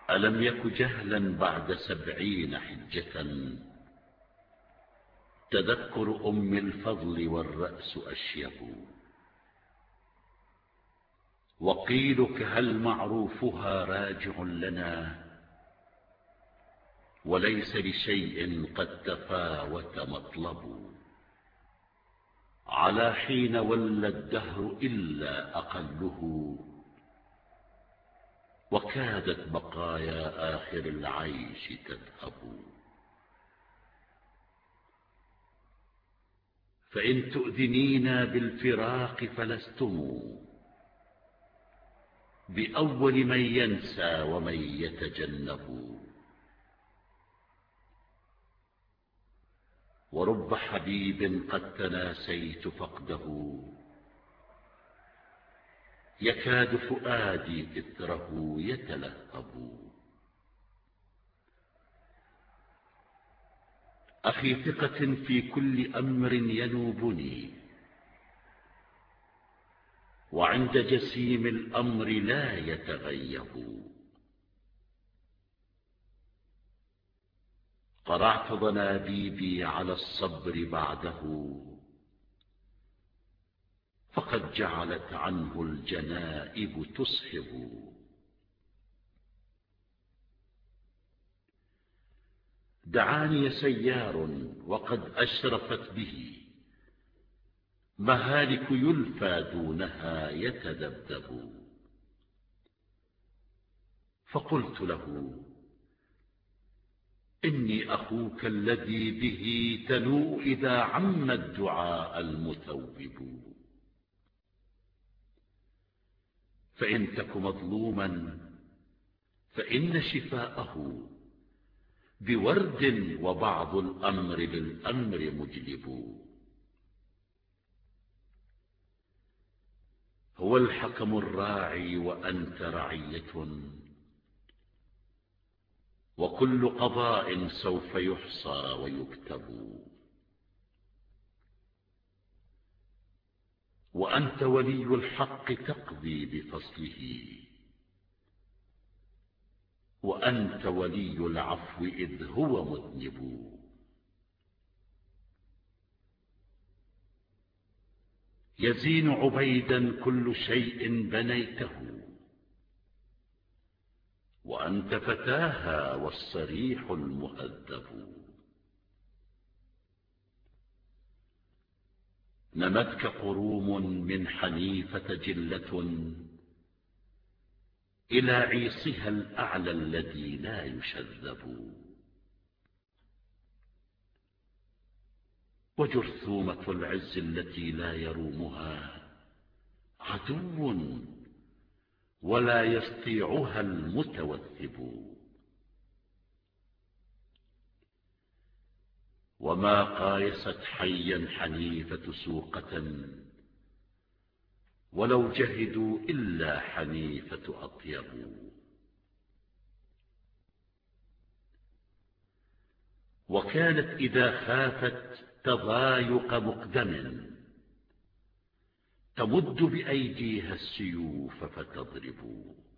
ألم يك جهلا بعد 70 حجة تذكر أم الفضل والرأس أشيب. وقيلك هل معروفها راجع لنا وليس لشيء قد تفاوت مطلب. على حين ولى الدهر إلا أقله وكادت بقايا آخر العيش تذهب. فإن تؤذنينا بالفراق فلستم بأول من ينسى ومن يتجنب. ورب حبيب قد تناسيت فقده يكاد فؤادي إثره يتلهب. أخي ثقة في كل أمر ينوبني وعند جسيم الأمر لا يتغيب. قرعت ضنابيبي على الصبر بعده فقد جعلت عنه الجنائب تصحب. دعاني سيار وقد أشرفت به مهالك يلفى دونها يتذبذب. فقلت له إني أخوك الذي به تنوء إذا عم الدعاء المثوب. فإن تك مظلوما فإن شفاءه بورد وبعض الأمر للأمر مجلب. هو الحكم الراعي وأنت رعية وكل قضاء سوف يحصى ويكتب. وأنت ولي الحق تقضي بفصله وأنت ولي العفو إذ هو مذنب. يزين عبيدا كل شيء بنيته وأنت فتاها والصريح المهذب. نمتك قروم من حنيفة جلة إلى عيصها الأعلى الذي لا يشذب. وجرثومة العز التي لا يرومها عدو ولا يسطيعها المتوثب. وما قايست حيا حنيفة سوقة ولو جهدوا إلا حنيفة أطيب. وكانت إذا خافت تضايق مقدم تمد بأيديها السيوف فتضرب.